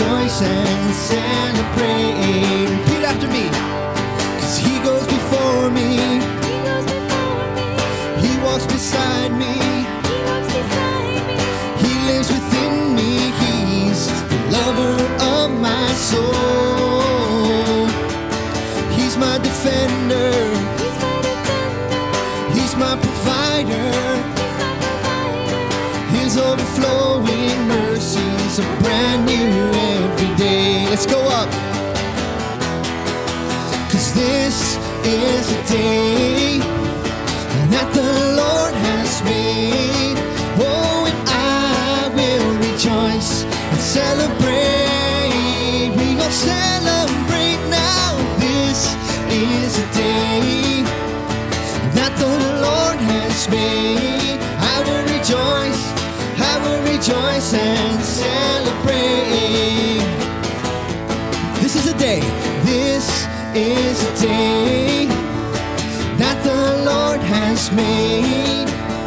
rejoice and celebrate. Repeat after me. 'Cause he goes before me. He walks beside me. He lives within me. He's the lover of my soul. He's my defender. He's my provider. His overflowing mercies are brand new every day. Let's go up. 'Cause this is a day that the Lord has made. Oh, and I will rejoice and celebrate. We gonna celebrate now. This is a day that the Lord has made. I will rejoice and celebrate. This is a day that the Lord has made.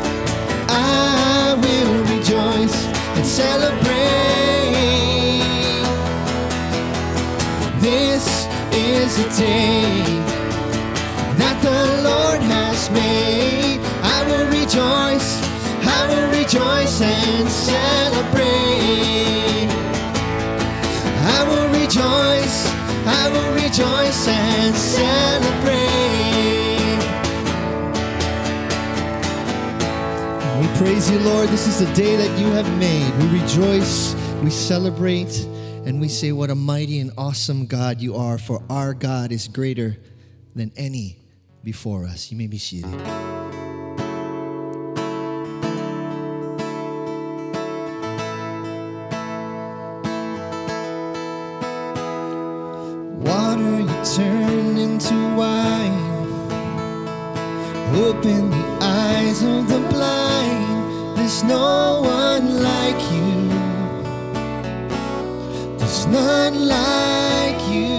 I will rejoice and celebrate. This is a day that the Lord has made. I will rejoice and celebrate. I will rejoice and celebrate. We praise you, Lord. This is the day that you have made. We rejoice, we celebrate, and we say what a mighty and awesome God you are, for our God is greater than any before us. You may be seated. Water you turn into wine. Open the eyes of the blind. There's no one like you. There's none like you.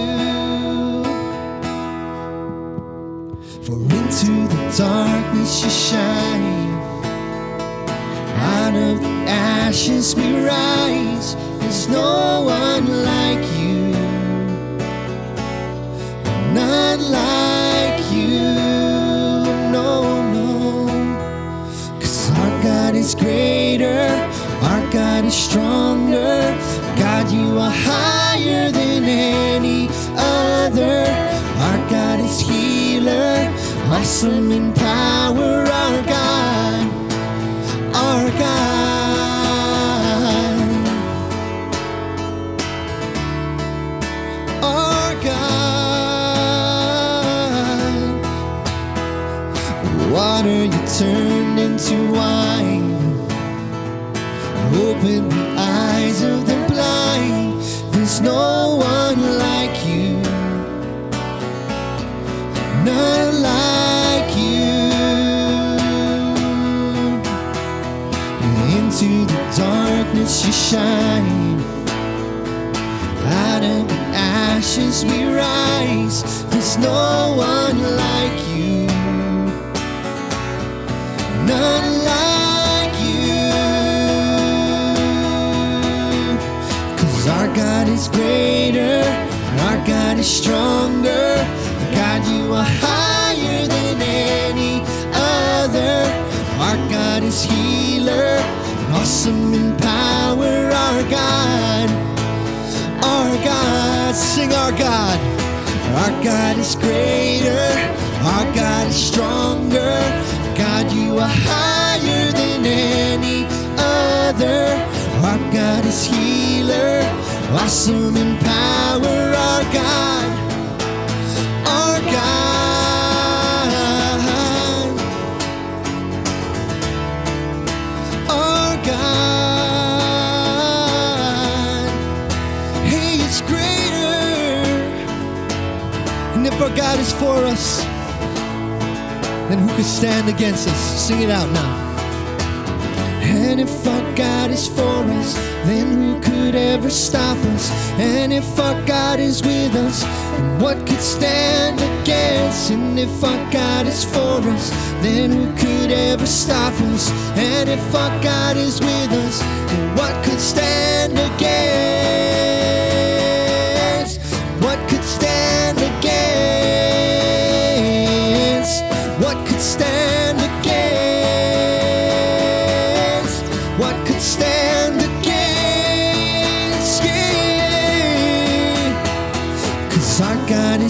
For into the darkness you shine. Out of the ashes we rise. There's no one like you. None like you, no. 'Cause our God is greater, our God is stronger. God, you are higher than any other. Our God is healer, awesome in power. Our God, our God, our God. Water you turned into wine. Open the eyes of the blind. There's no one like you. None like you. Into the darkness you shine. Out of the ashes we rise. There's no one like you. None like you. 'Cause our God is greater, our God is stronger. God, you are higher than any other. Our God is healer, awesome in power. Our God, sing our God. Our God is greater, our God is stronger. God, you are higher than any other. Our God is healer, awesome in power. Our God, our God, our God. He is greater. And if our God is for us, then who could stand against us? Sing it out now. And if our God is for us, then who could ever stop us? And if our God is with us, then what could stand against? And if our God is for us, then who could ever stop us? And if our God is with us, then what could stand against?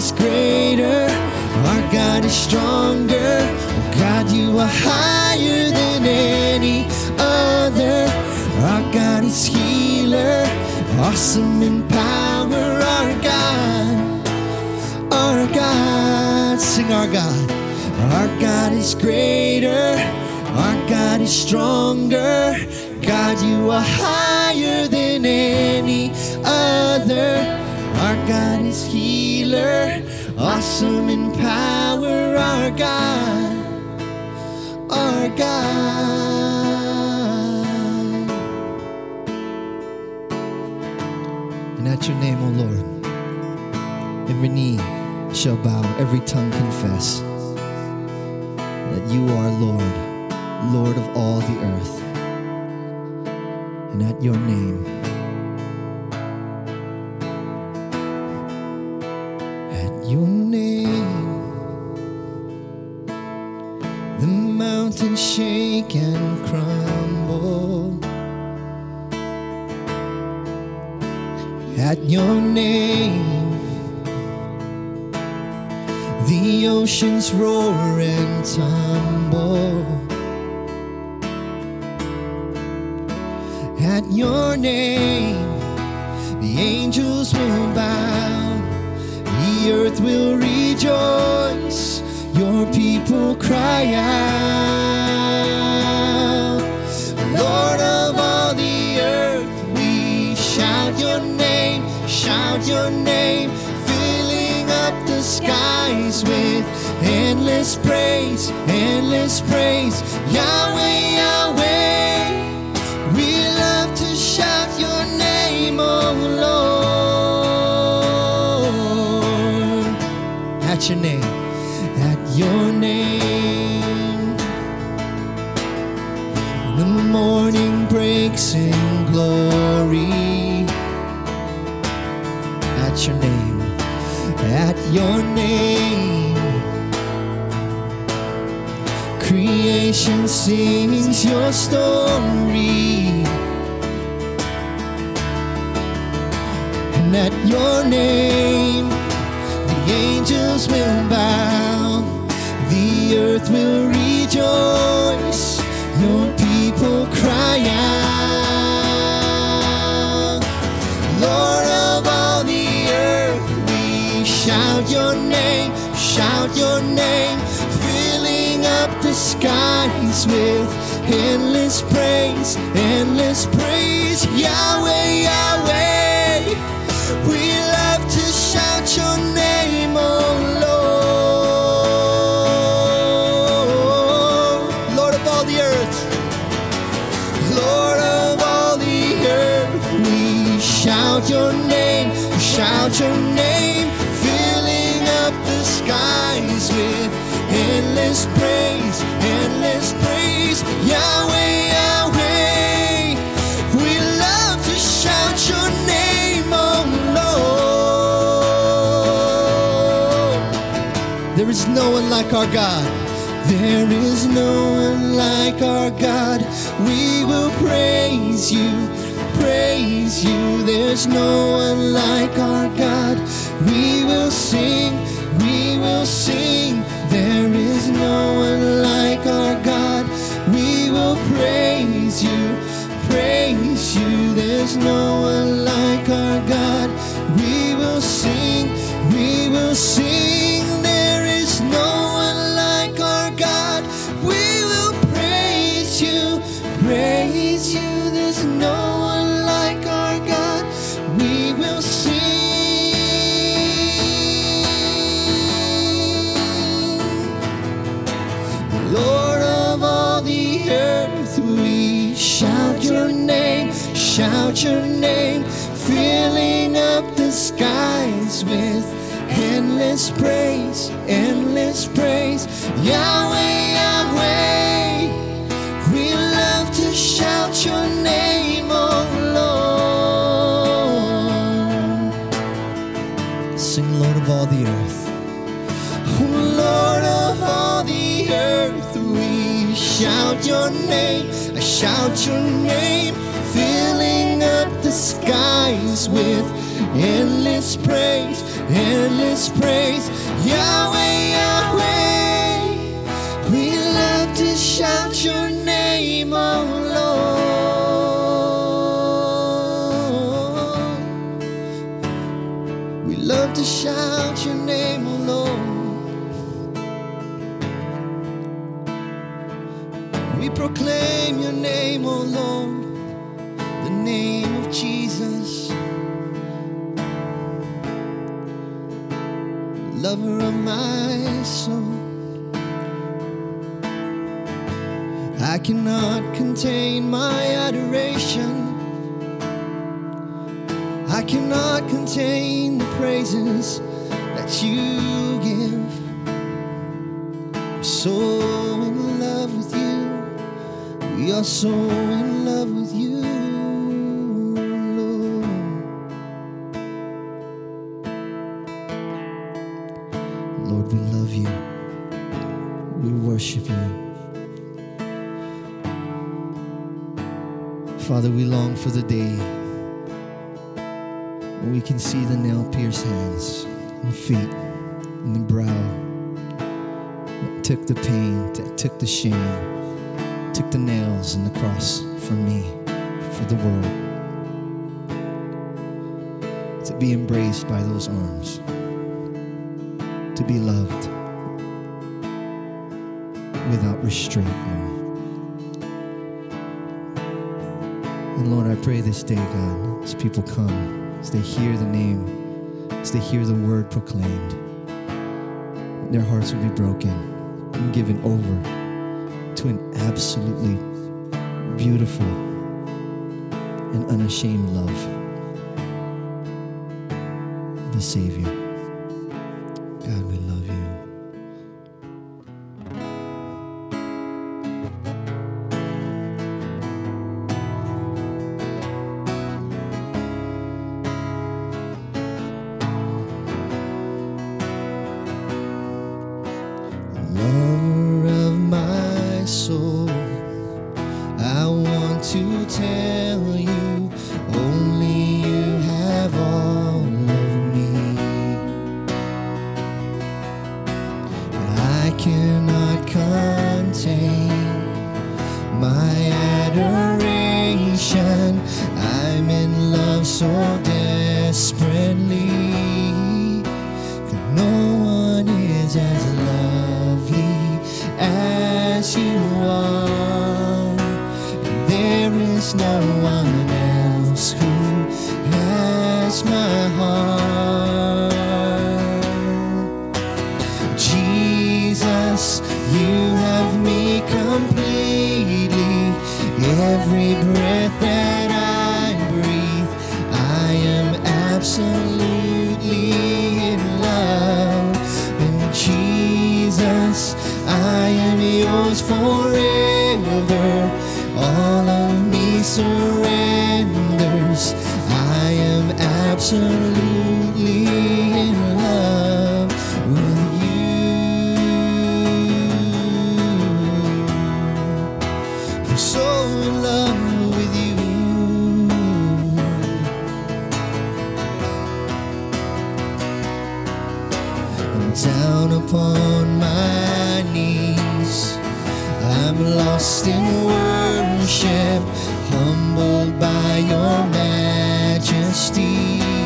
is greater. Our God is stronger. Oh God, you are higher than any other. Our God is healer, awesome in power. Our God, sing our God. Our God is greater. Our God is stronger. God, you are higher than any other. Our God is healer, awesome in power. Our God, our God. And at your name, O Lord, every knee shall bow, every tongue confess that you are Lord, Lord of all the earth. And at your name, the mountains shake and crumble. At your name, the oceans roar and tumble. At your name, the angels will bow, the earth will rejoice, your people cry out. Lord of all the earth, we shout your name, filling up the skies with endless praise, Yahweh, Yahweh. We love to shout your name, oh Lord. At your name, at your name, the morning breaks in glory. At your name, at your name, creation sings your story. And at your name, the angels will bow, the earth will rejoice, your people cry out. Lord of all the earth, we shout your name, filling up the skies with endless praise, Yahweh, Yahweh. We love to shout your name, oh Lord. Lord of all the earth, Lord of all the earth, we shout your name, filling up the skies with endless praise, Yahweh, Yahweh. We love to shout your name, oh Lord. There is no one like our God. There is no one like our God. We will praise you. There's no one like our God. We will sing. There is no one like our God. We will praise you. There's no one like our God. We will sing. There is no one like our God. We will praise you. There's no one like our God. We will sing. Lord of all the earth, we shout your name, filling up the skies with endless praise, Yahweh, Yahweh. We love to shout your name, oh Lord. Sing, Lord of all the earth. Oh, Lord of all the earth, we shout your name, filling up the skies with endless praise, endless praise. Yahweh, Yahweh, we love to shout your name, oh Lord. We love to shout your name, oh Lord. We proclaim your name, oh Lord, the name of Jesus, lover of my soul. I cannot contain my adoration. I cannot contain the praises that you give. I'm so in love with you. We are so in love with you, Lord. Lord, we love you. We worship you. Father, we long for the day when we can see the nail-pierced hands and feet and the brow that took the pain, that took the shame, took the nails and the cross for me, for the world, to be embraced by those arms, to be loved without restraint, Lord. And Lord, I pray this day, God, as people come, as they hear the name, as they hear the word proclaimed, their hearts will be broken and given over to an absolutely beautiful and unashamed love of the Savior. God, we love you. Lover of my soul, I want to tell you, only you have all of me. I cannot contain my adoration. I'm in love so desperately, 'cause no one is as lovely as you are. There is no one else who has my heart. Jesus, you have me completely. Every breath that I breathe, I am absolutely in love. And Jesus, I am yours forever. All of me surrenders. I am absolutely in love with you. I'm so in love with you. I'm down upon my knees. I'm lost in worship, humbled by your majesty.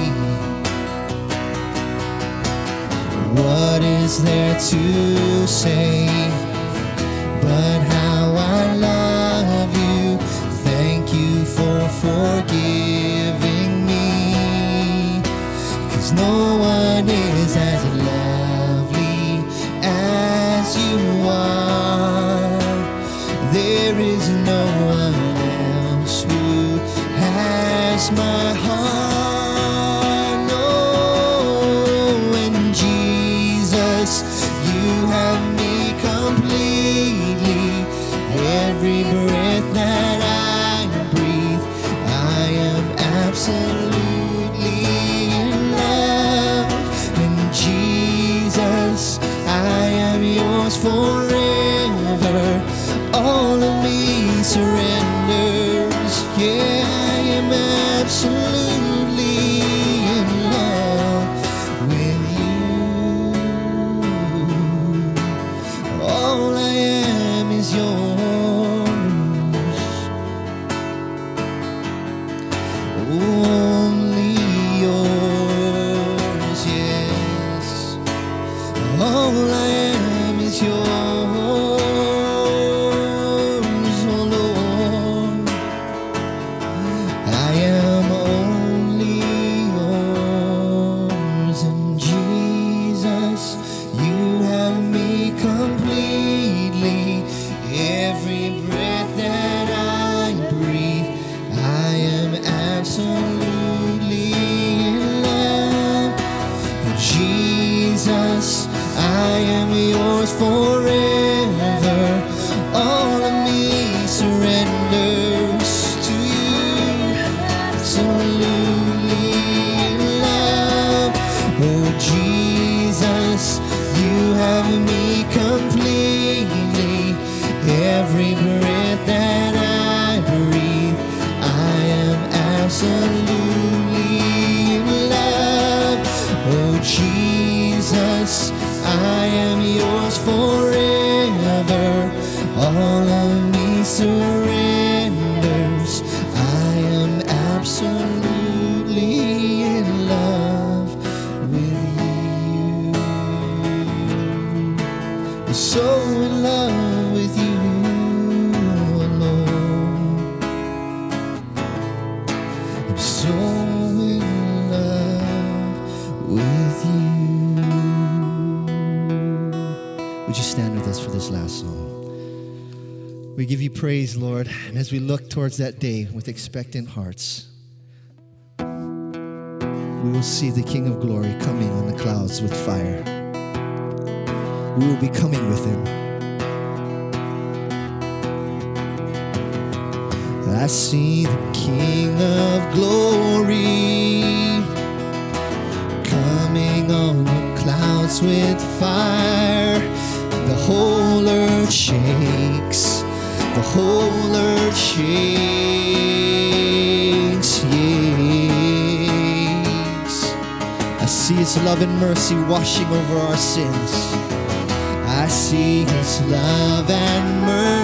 What is there to say but how I love you? Thank you for forgiving me, 'cause no one is as lovely as you are. There is no one else who has my heart. No, and Jesus, you have me completely. Every breath that I breathe, I am absolutely in love. And Jesus, I am yours forever. All of me surrenders. Yeah, I am absolutely in love with absolutely in love. Oh Jesus, I am yours forever. All of me surrenders. I am absolutely in love with you. So in love with you alone. I'm so in love with you. Would you stand with us for this last song? We give you praise, Lord, and as we look towards that day with expectant hearts, we will see the King of Glory coming on the clouds with fire. We will be coming with him. I see the King of Glory coming on the clouds with fire. The whole earth shakes. The whole earth shakes, yes. I see his love and mercy washing over our sins. I see his love and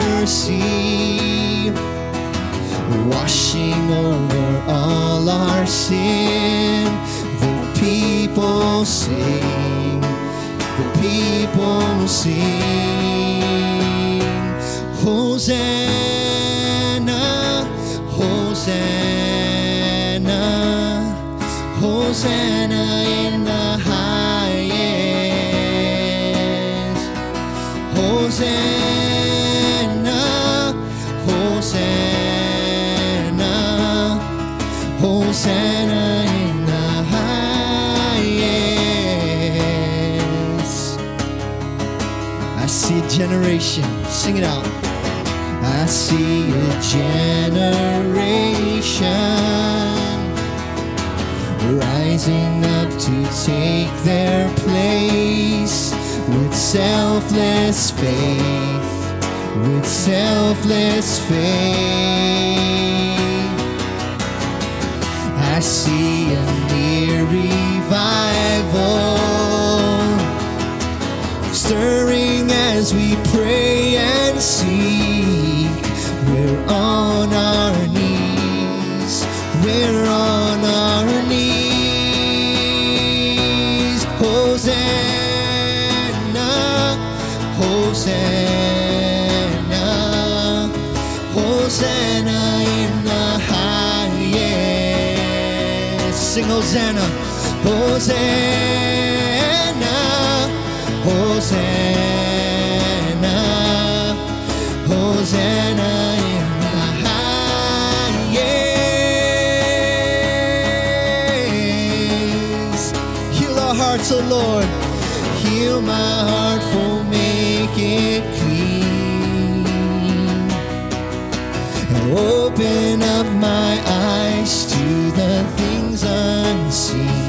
mercy washing over all our sin. The people sing, the people sing. Hosanna, Hosanna, Hosanna in the highest. Hosanna, Hosanna, Hosanna in the highest. I see a generation, sing it out. I see a generation rising up to take their place with selfless faith, with selfless faith. I see a near revival stirring as we pray and seek. We're on our knees. We're on our knees. Hosanna, Hosanna, Hosanna in the highest. Sing Hosanna, Hosanna, Hosanna, Hosanna in the highest. Heal our hearts, O Lord. Heal my heart, for make it clean. And open up my eyes to the things unseen.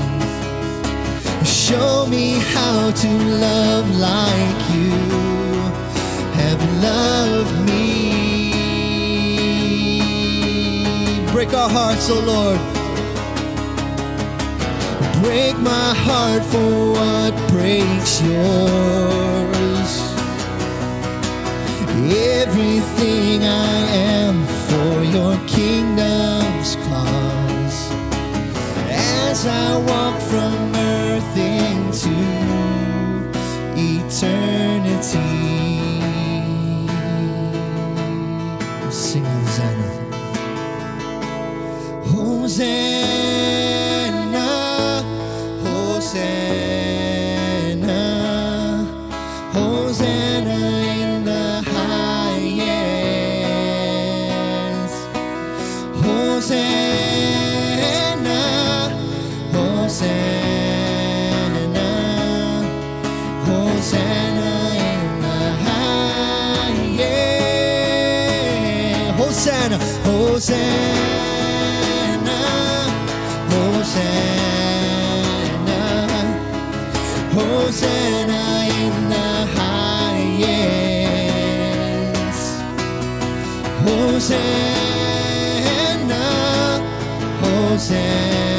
Show me how to love like you have loved me. Break our hearts, O Lord. Break my heart for what breaks yours. Everything I am for your kingdom's cause. As I walk from earth into eternity. Sing Hosanna. Hosanna, Hosanna, Hosanna in the highest. Hosanna, Hosanna, Hosanna in the highest. Hosanna, Hosanna, Hosanna, Hosanna in the highest. Hosanna, Hosanna.